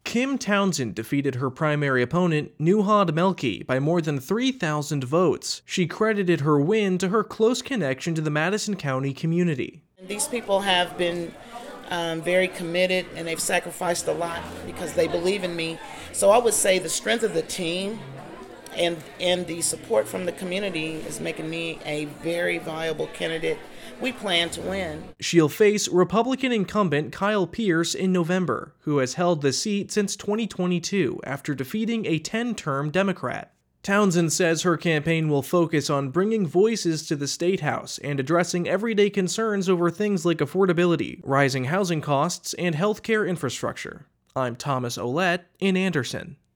Kim Townsend defeated her primary opponent, Nuhad Melki, by more than 3,000 votes. She credited her win to her close connection to the Madison County community. These people have been very committed, and they've sacrificed a lot because they believe in me. So I would say the strength of the team and the support from the community is making me a very viable candidate. We plan to win. She'll face Republican incumbent Kyle Pierce in November, who has held the seat since 2022 after defeating a 10-term Democrat. Townsend says her campaign will focus on bringing voices to the State House and addressing everyday concerns over things like affordability, rising housing costs, and healthcare infrastructure. I'm Thomas Ouellette in Anderson.